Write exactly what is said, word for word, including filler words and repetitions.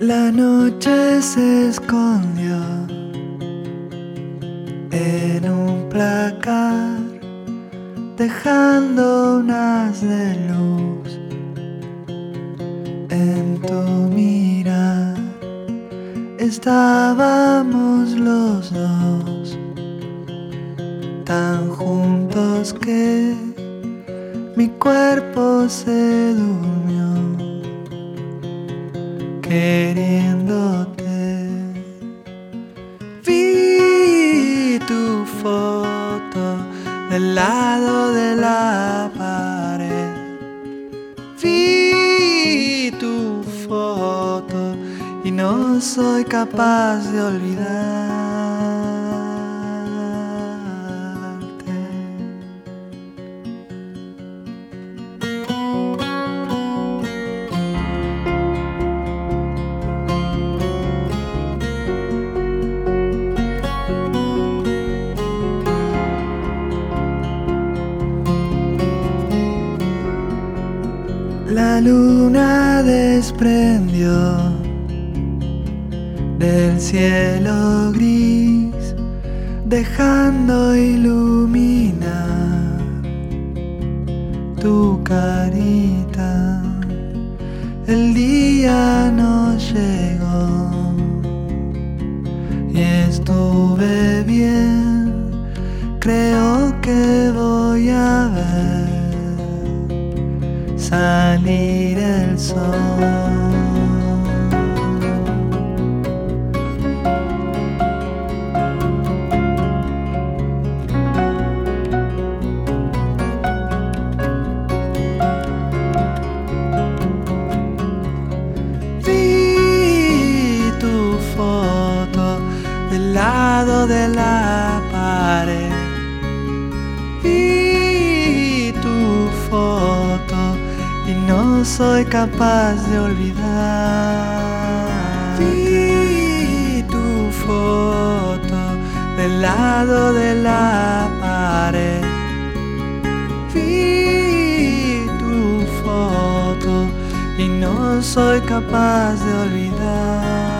La noche se escondió en un placar, dejando un haz de luz en tu mirar. Estábamos los dos tan juntos que mi cuerpo se durmió queriéndote. Vi tu foto del lado de la pared. Vi tu foto y no soy capaz de olvidarte. La luna desprendió del cielo gris, dejando iluminar tu carita. El día no llegó y estuve bien. Creo que voy a ver salir el sol. Vi tu foto del lado de la pared. Vi tu foto y no soy capaz de olvidar. Vi tu foto del lado de la pared. Vi tu foto y no soy capaz de olvidar.